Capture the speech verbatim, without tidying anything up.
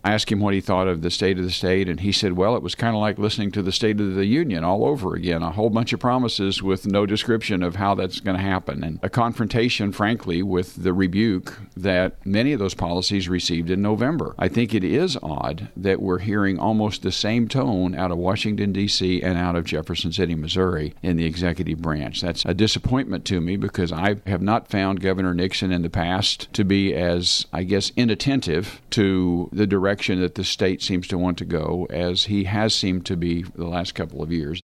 I asked him what he thought of the state of the state, and he said, well, it was kind of like listening to the State of the Union all over again, a whole bunch of promises with no description of how that's going to happen, and a confrontation, frankly, with the rebuke that many of those policies received in November. I think it is odd that we're hearing almost the same tone out of Washington, D C and out of Jefferson City, Missouri in the executive branch. That's a disappointment to me because I have not found Governor Nixon in the past to be as, I guess, inattentive to the direction that the state seems to want to go as he has seemed to be the last couple of years.